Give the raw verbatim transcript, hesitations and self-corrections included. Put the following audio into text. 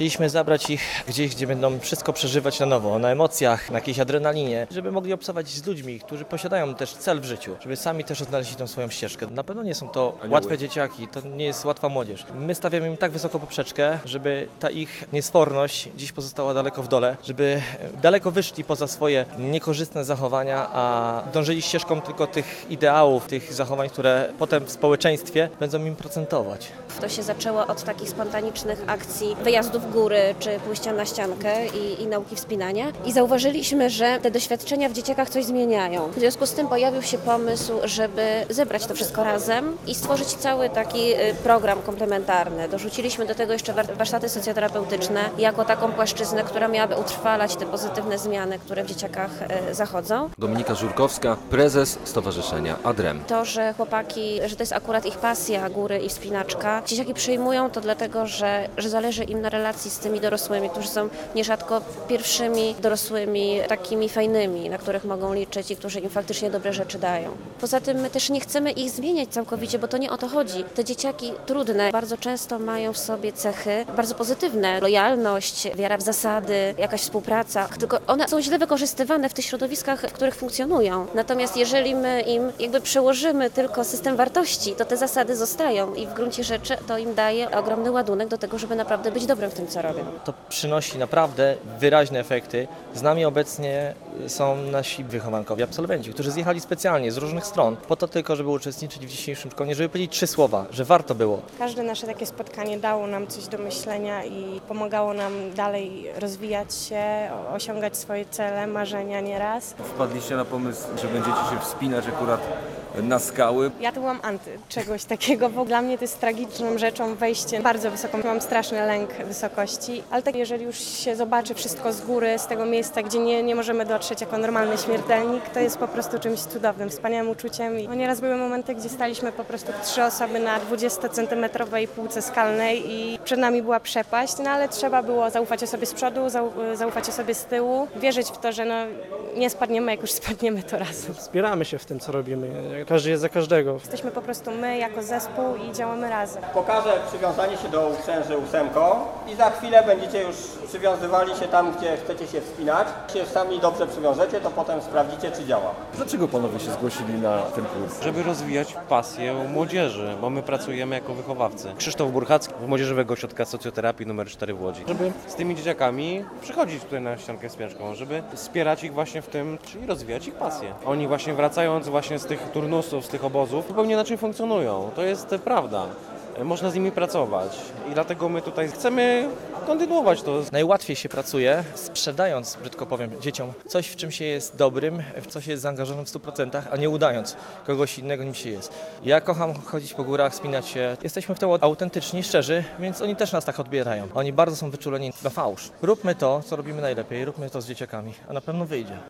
Chcieliśmy zabrać ich gdzieś, gdzie będą wszystko przeżywać na nowo, na emocjach, na jakiejś adrenalinie, żeby mogli obcować z ludźmi, którzy posiadają też cel w życiu, żeby sami też odnaleźli tą swoją ścieżkę. Na pewno nie są to łatwe dzieciaki, to nie jest łatwa młodzież. My stawiamy im tak wysoko poprzeczkę, żeby ta ich niesforność dziś pozostała daleko w dole, żeby daleko wyszli poza swoje niekorzystne zachowania, a dążyli ścieżką tylko tych ideałów, tych zachowań, które potem w społeczeństwie będą im procentować. To się zaczęło od takich spontanicznych akcji wyjazdu w góry, czy pójścia na ściankę i, i nauki wspinania. I zauważyliśmy, że te doświadczenia w dzieciakach coś zmieniają. W związku z tym pojawił się pomysł, żeby zebrać to wszystko razem i stworzyć cały taki program komplementarny. Dorzuciliśmy do tego jeszcze warsztaty socjoterapeutyczne jako taką płaszczyznę, która miałaby utrwalać te pozytywne zmiany, które w dzieciakach zachodzą. Dominika Żurkowska, prezes Stowarzyszenia ADREM. To, że chłopaki, że to jest akurat ich pasja, góry i wspinaczka, dzieciaki przyjmują to dlatego, że, że zależy im na relacji z tymi dorosłymi, którzy są nierzadko pierwszymi dorosłymi takimi fajnymi, na których mogą liczyć i którzy im faktycznie dobre rzeczy dają. Poza tym my też nie chcemy ich zmieniać całkowicie, bo to nie o to chodzi. Te dzieciaki trudne bardzo często mają w sobie cechy bardzo pozytywne. Lojalność, wiara w zasady, jakaś współpraca, tylko one są źle wykorzystywane w tych środowiskach, w których funkcjonują. Natomiast jeżeli my im jakby przełożymy tylko system wartości, to te zasady zostają i w gruncie rzeczy to im daje ogromny ładunek do tego, żeby naprawdę być dobrym w tym, co robią. To przynosi naprawdę wyraźne efekty. Z nami obecnie są nasi wychowankowie, absolwenci, którzy zjechali specjalnie z różnych stron po to tylko, żeby uczestniczyć w dzisiejszym szkoleniu, żeby powiedzieć trzy słowa, że warto było. Każde nasze takie spotkanie dało nam coś do myślenia i pomagało nam dalej rozwijać się, osiągać swoje cele, marzenia nieraz. Wpadliście na pomysł, że będziecie się wspinać akurat na skały. Ja to byłam anty czegoś takiego, bo dla mnie to jest tragiczną rzeczą wejście bardzo wysoko. Mam straszny lęk wysokości, ale tak jeżeli już się zobaczy wszystko z góry, z tego miejsca, gdzie nie, nie możemy dotrzeć jako normalny śmiertelnik, to jest po prostu czymś cudownym, wspaniałym uczuciem. I no nieraz były momenty, gdzie staliśmy po prostu trzy osoby na dwudziestocentymetrowej półce skalnej i przed nami była przepaść, no ale trzeba było zaufać osobie z przodu, zaufać osobie z tyłu, wierzyć w to, że no, nie spadniemy, jak już spadniemy to razem. Wspieramy się w tym, co robimy. Każdy jest za każdego. Jesteśmy po prostu my jako zespół i działamy razem. Pokażę przywiązanie się do uksęży ósemką i za chwilę będziecie już przywiązywali się tam, gdzie chcecie się wspinać. Jak się sami dobrze przywiążecie, to potem sprawdzicie, czy działa. Dlaczego panowie się zgłosili na ten kurs? Żeby rozwijać pasję u młodzieży, bo my pracujemy jako wychowawcy. Krzysztof Burchacki z Młodzieżowego Ośrodka Socjoterapii numer cztery w Łodzi. Żeby z tymi dzieciakami przychodzić tutaj na ściankę wspinaczką, żeby wspierać ich właśnie w tym, czyli rozwijać ich pasję. Oni właśnie wracając właśnie z tych turnusów, z tych obozów, zupełnie inaczej funkcjonują. To jest prawda. Można z nimi pracować i dlatego my tutaj chcemy kontynuować to. Najłatwiej się pracuje, sprzedając, brzydko powiem, dzieciom coś, w czym się jest dobrym, w co się jest zaangażowanym w stu procentach, a nie udając kogoś innego, nim się jest. Ja kocham chodzić po górach, wspinać się. Jesteśmy w tym autentyczni, szczerzy, więc oni też nas tak odbierają. Oni bardzo są wyczuleni na fałsz. Róbmy to, co robimy najlepiej, róbmy to z dzieciakami, a na pewno wyjdzie.